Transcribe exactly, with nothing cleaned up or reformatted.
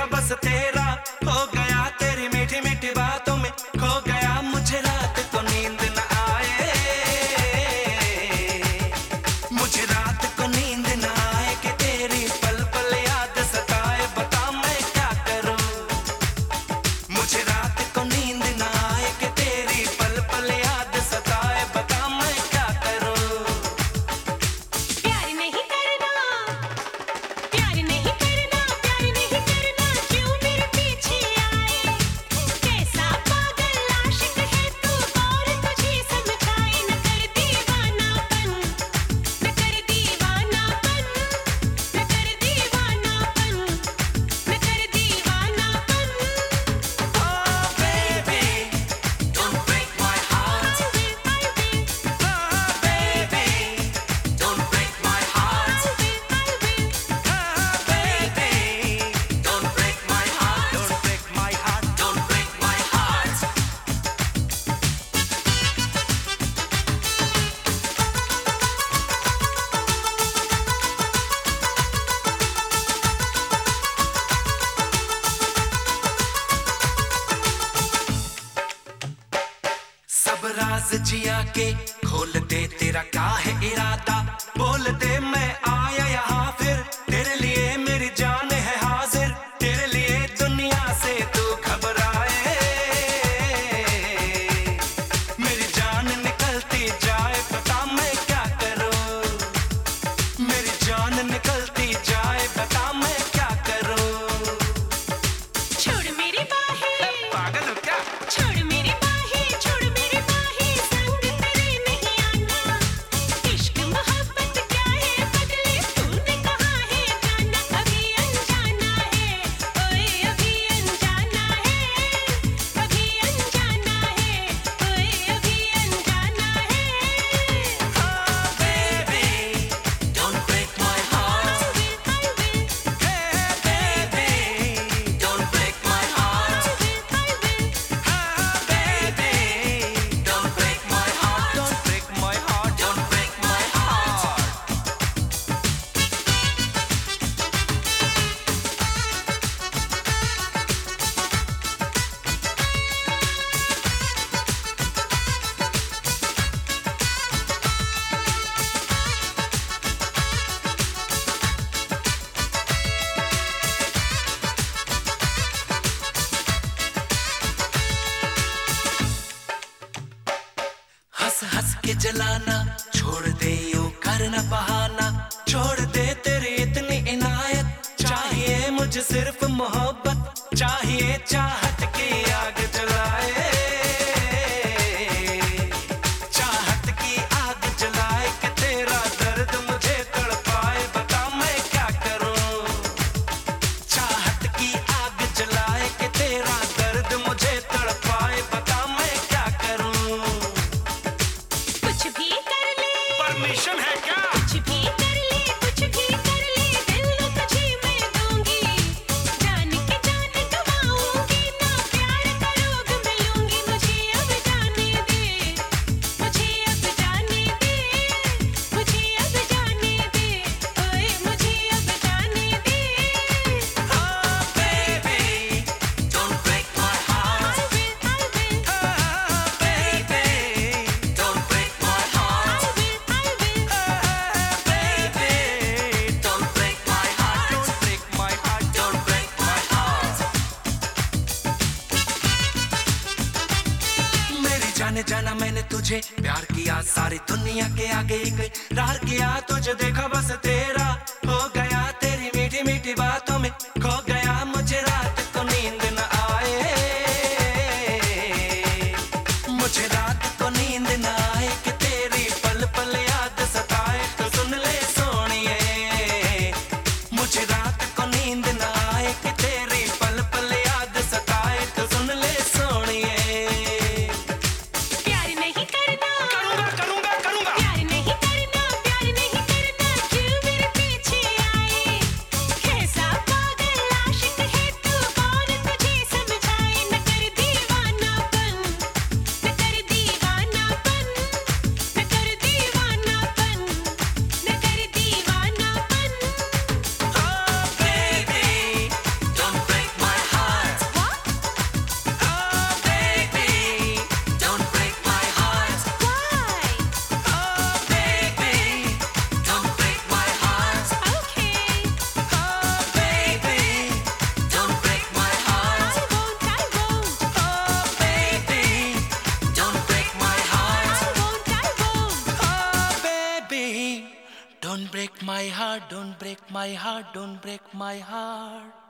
देखा बस तेरा हो गया, तेरी मीठी मीठी बातों में खो गया, मुझे रात को नींद न आए, मुझे रात को नींद न आए कि तेरी पल पल याद सताए, बता मैं क्या करूं, मुझे रात को नींद न आए कि तेरी पल पल याद सताए, बता मैं क्या करूं। प्यार नहीं करना, प्यार नहीं करना, प्यार नहीं करना, क्यों मेरे पीछे आए, कैसा पागल आशिक है तू और तुझे समझाए, न कर दीवानापन, न कर दीवानापन, न कर दीवानापन, न कर दीवानापन। Oh baby, don't break my heart. I will, I will, Oh baby, don't break my heart. I will, I will. Oh baby, don't break my heart. Don't break my heart. Don't break my heart. सब राज जिया के खोल दे, तेरा क्या है इरादा, बोल दे मैं आया यहाँ फिर, तेरे लिए मेरी जान है हाजिर, तेरे लिए दुनिया से तू घबराए, मेरी जान निकलती जाए, बता मैं क्या करूं, मेरी जान निकलती जाए, बता मैं क्या करूं। छोड़ मेरी बाहें, पागल हो क्या? छोड़ मेरी बाहें, छोड़ मेरी बाहें, संग तेरे नहीं आना, इश्क मोहब्बत क्या है बदले तूने कहा है जाना, अभी अनजाना है, ओए अभी अनजाना है, अभी अनजाना है, ओए अभी अनजाना है। Oh baby, don't break my heart. I will, I will, Hey baby, don't break my heart. I will, I will. Oh baby, don't break my heart. Don't break my heart. Don't break my heart. हंस हंस के जलाना छोड़ दे, यूं करना बहाना छोड़ दे, तेरी इतनी इनायत, चाहिए मुझे सिर्फ मोहब्बत, चाहिए चाहत की आग जलाए, चाहत की आग जलाए कि तेरा दर्द मुझे तड़पाए, बता मैं क्या करूं, चाहत की आग जलाए कि तेरा दर्द मुझे तड़पाए, बता मैं क्या करूं। कुछ भी कर ले, परमिशन है क्या? कुछ भी कर ले, कुछ भी कर ले, दिल तुझे मैं दूंगी, जान के जान गवाऊंगी, ना प्यार का रोग मैं लूंगी, मुझे अब जाने दे, मुझे अब जाने दे, मुझे अब जाने दे, ओए मुझे अब जाने दे। Oh baby, don't break my heart. I will, I will, Oh baby, don't break my heart. I will, I will. Oh baby, don't break my heart. Don't break my heart. Don't break my heart. मेरी जाने जाना मैंने तुझे प्यार किया, सारी दुनिया के आगे इकरार किया, तुझे देखा बस तेरा हो गया, तेरी मीठी मीठी बातों में खो गया, मुझे रात को नींद न आए, मुझे रात को नींद न आए कि तेरी पल पल याद सताए, तो सुन ले सोनिए, मुझे रात को नींद न आए कि तेरी पल पल याद सताए, तो सुन ले सोनिए। प्यार नहीं करना, करूंगा करूंगा करूंगा। प्यार नहीं करना, प्यार नहीं करना, क्यों मेरे पीछे आए, कैसा पागल आशिक my heart, don't break my heart, don't break my heart.